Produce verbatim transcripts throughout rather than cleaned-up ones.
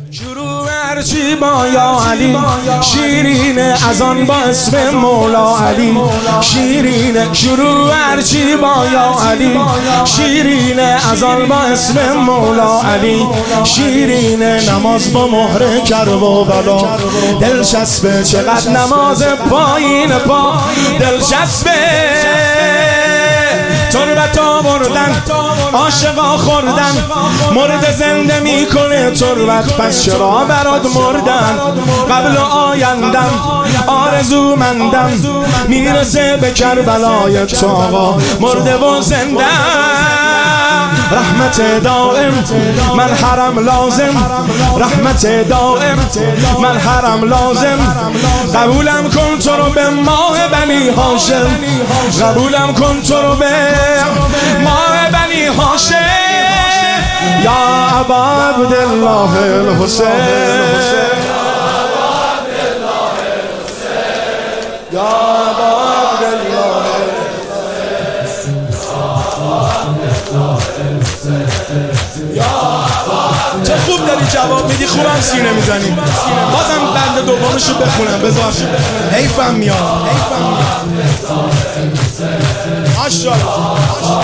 شروع هرچی با یا علی شیرینه از آن با اسم مولا علی شیرینه شروع هرچی با یا علی شیرینه از آن با اسم مولا علی شیرینه نماز با مهر کرب و بلا دلچسبه چقدر نماز پایین پا دلچسبه تربتا بردن عاشقا خوردن مرد زنده میکنه تربت پس چرا برات مردن قبل آیندم آرزومندم میرسه به کربلای تو آقا مرده و زنده رحمت دائم من حرم لازم رحمت دائم من حرم لازم قبولم کن تو رو به ماه بنی هاشم قبولم کن تو رو به ماه بنی هاشم یا ابا عبدالله الحسین یا ابا عبدالله چه خوب داری جواب میدی خوبم سینه میزنی بازم بند دومشو بخونم بذار حیفم میاد ماشاءالله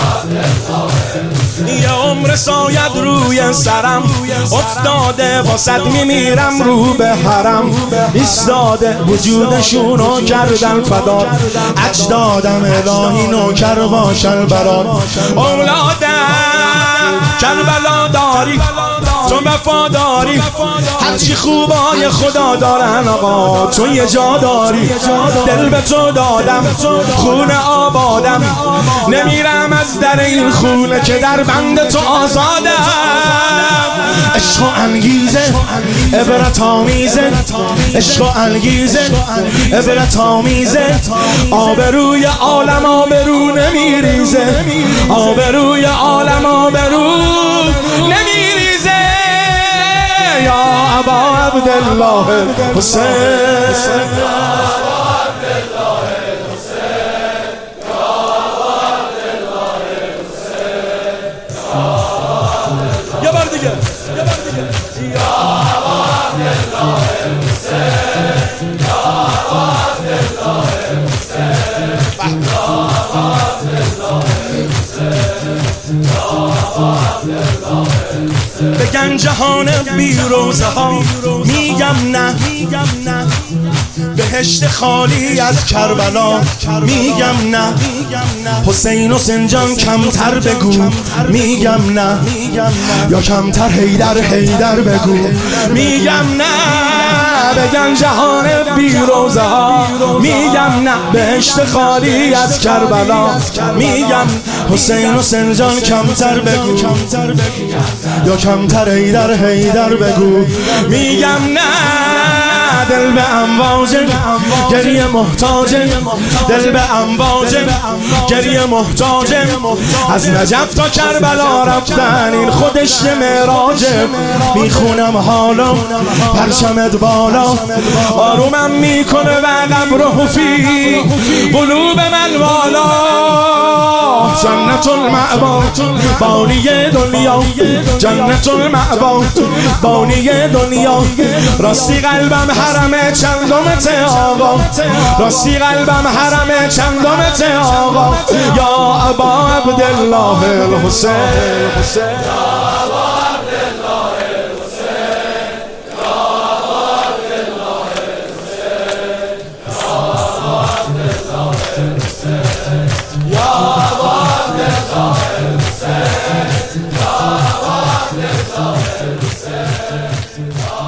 یه عمر ساید روی سرم افتاده واسد میمیرم رو به حرم ایستاده وجودشونو کردن فدا اجدادم الهی نوکر باشن برات اولادم کربلا داری تو وفاداری هرچی خوبای خدا دارن آقا تو یه جا داری دل به تو دادم خونه آبادم نمیرم از در این خونه که در بند تو آزادم عشق و انگیزه عبرت آمیزه عشق و انگیزه عبرت آمیزه آبروی عالم آبرو نمیریزه آبروی عالم آبرو نمیریزه یا ابا عبدالله حسین یه بار دیگه یه بار دیگه یا ابا عبدالله حسین یا ابا عبدالله حسین یا ابا عبدالله حسین یا ابا عبدالله حسین بگن جهان بی روزه ها میگم نه بهشت خالی از کربلا میگم نه حسین و سنجان کمتر بگو میگم نه یا کمتر حیدر حیدر بگو میگم نه بگن جهان بی روزه ها میگم نه بهشت خالی از کربلا میگم حسین و سنجان کمتر بگو یا کمتر حیدر حیدر بگو میگم نه دل به امواج گریه محتاج دل به امواج گریه محتاج از نجف تا کربلا رفتن این خودش معراجه میخونم حالا پرچمت بالا آرومم میکنه و قبر حفی قلوب من بالا جنت المأوا بانی دنیا جنت المأوا بانی دنیا راستی قلبم حرم چندمت آقا راستی قلبم حرم چندمت آقا یا ابا عبدالله الحسین یا ابا عبدالله الحسین یا ابا عبدالله الحسین یا ابا عبدالله الحسین یا ابا عبدالله الحسین